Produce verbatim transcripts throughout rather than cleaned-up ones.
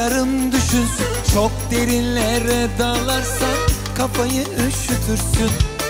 yarım düşünsün. Çok derinlere dalarsan kafayı üşütürsün.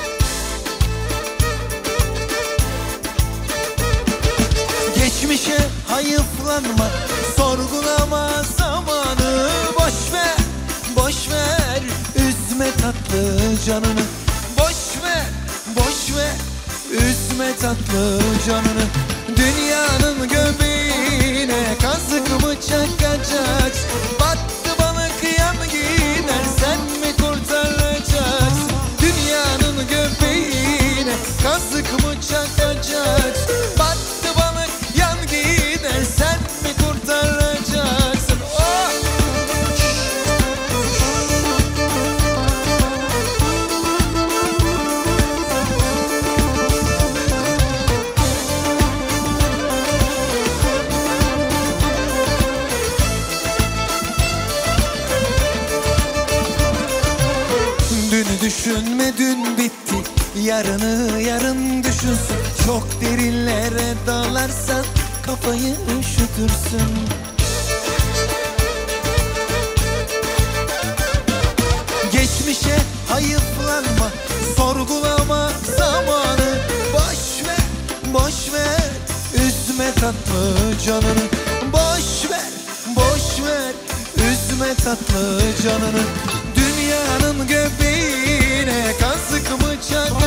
Geçmişe hayıflanma, sorgulama zamanı. Boş ver, boş ver, üzme tatlı canını. Boş ver, boş ver, üzme tatlı canını. Dünyanın göbeğine kazık mı çakacaksın? Battı balık yan gider, sen mi kurtaracaksın? Dünyanın göbeğine kazık mı çakacaksın? Battı balık yan gider, sen mi kurtaracaksın? Oh! Dünü düşünme, dün bitti, yarını yarın düşünsün. Çok derinlere dalarsan kafayı üşütürsün. Geçmişe hayıflanma, sorgulama zamanı. Boş ver, boş ver, üzme tatlı canını. Boş ver, boş ver, üzme tatlı canını. Dünyanın göbeğine kazık mı çak?